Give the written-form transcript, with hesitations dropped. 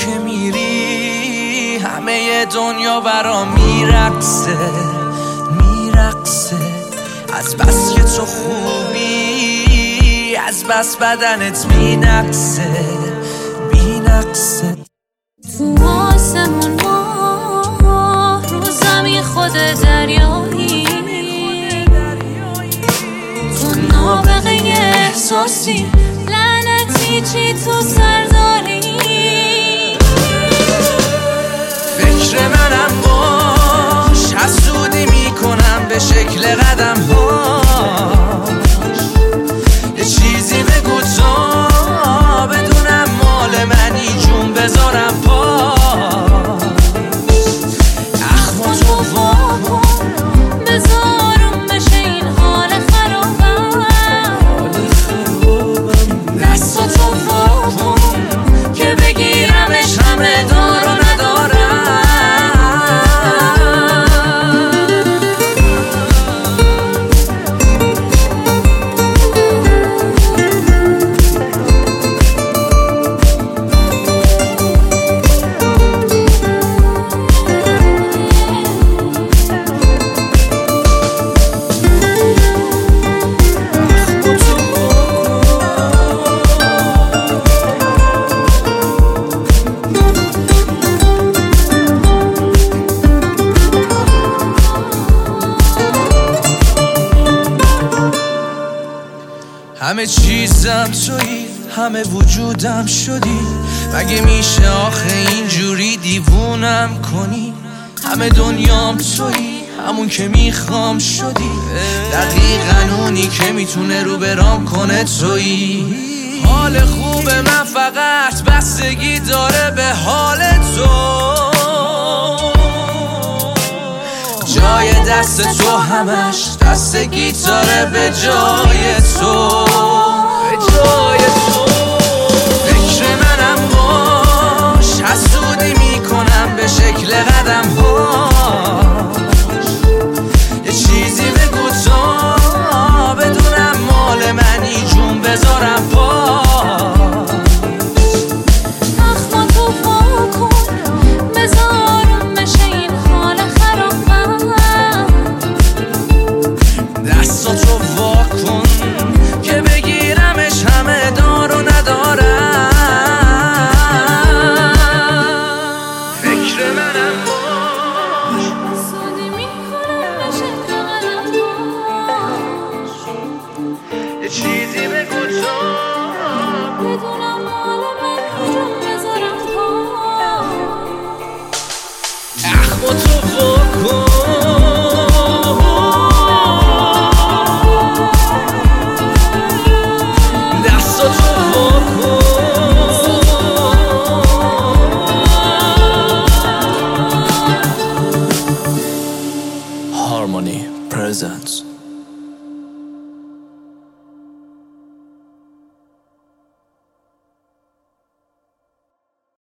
که میری همه دنیا برام میرقصه از بس که تو خوبی، از بس بدنت بینقصه تو آسمون ماه، رو زمین خود دریایی، تو نابغه احساسی، لعنتی چی تو سرداری. فکر منم باش، حسودی میکنم به شکل قدم هاش. یه چیزی بگو تا بدونم مال منی، جون بذارم پاش. اخما تو واکن، بذارم بشه این حال خرابم. دستاتو واکن که بگیرمش، همه دار و ندارم. همه چیزم تویی، همه وجودم شدی. مگه میشه آخه اینجوری دیوونم کنی؟ همه دنیام تویی، همون که میخوام شدی. دقیقاً اونی که میتونه رو برام کنه تویی. حال خوب من فقط بستگی داره به حال تو. جای دست تو همش دست گیتاره به جای تو. فکر منم باش، حسودی میکنم به شکل قدم هاش. یه چیزی بگو تا بدونم مال منی، جون بذارم پاش. اخما تو واکن، بذارم بشه این حال خرابم. دستاتو واکن که بگیرمش، همه دار و ندارم. فکر منم باش، حسودی میکنم به شکل قدم هاش. یه چیزی بگو تا بدونم مال من، جون بذارم پاش. اخما تو واکن، دستاتو واکن. Harmony presents